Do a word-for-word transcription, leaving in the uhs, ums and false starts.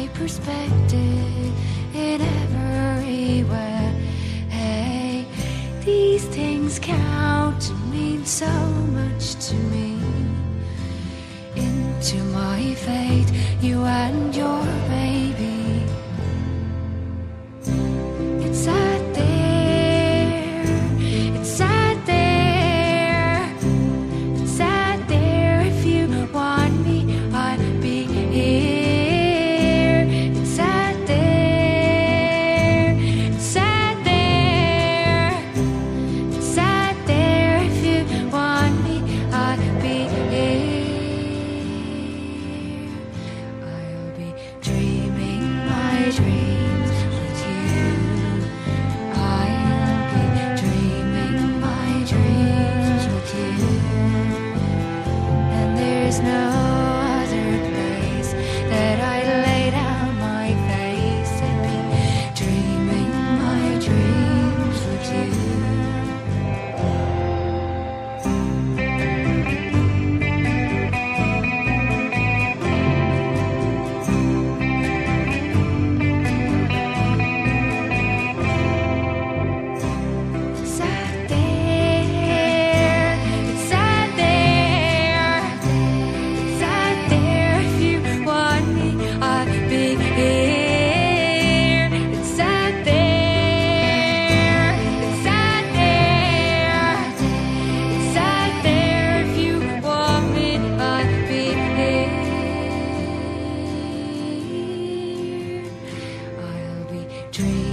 my perspective in every way. Hey, these things count and mean so much to me. Into my fate, you and your baby. It's out there, it's out there, it's out there. If you want me, I'll be here. It's out there, it's out there, it's out there. If you want me, I'll be here. I'll be dreaming my dreams with you. I'll be dreaming my dreams with you. And there's no other place that I'd lay down my face and be dreaming my dreams with you. It's out there, it's out there, it's out there. If you want me, I'll be here. It's out there, it's out there, it's out there. If you want me, I'll be here. I'll be dreaming